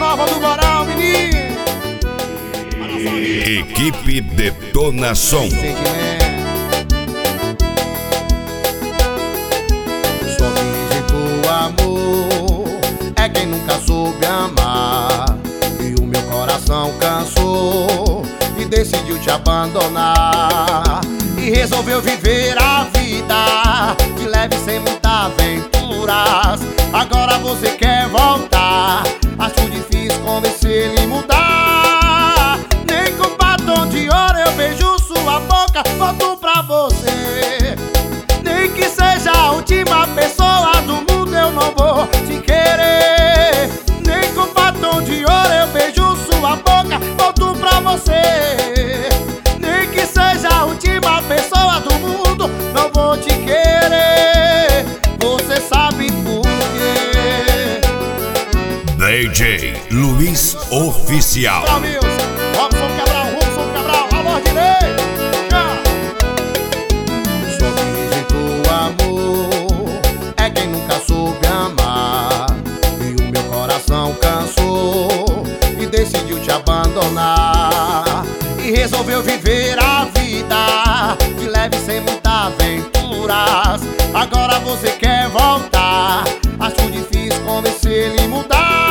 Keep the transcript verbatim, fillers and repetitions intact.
Nova do Varal, menino. Equipe Detona Som. Só quem rejeitou amor é quem nunca soube amar. E o meu coração cansou e decidiu te abandonar. E resolveu viver a vida de leve sem muitas aventuras. Agora você quer voltar, acho difícil convencer ele mudar. Nem com batom de ouro eu beijo sua boca, volto pra você. Nem que seja a última pessoa do mundo eu não vou te querer. Nem com batom de ouro eu beijo sua boca, volto pra você. Nem que seja a última pessoa do mundo, não vou te querer. Você sabe por quê? D J Luiz Oficial. Robson Cabral, Robson Cabral, alô Dinei. Só quem rejeitou amor é quem nunca soube amar. E o meu coração cansou e decidiu te abandonar. E resolveu viver a vida de leve sem muitas aventuras. Agora você quer voltar, acho difícil convencer ele mudar.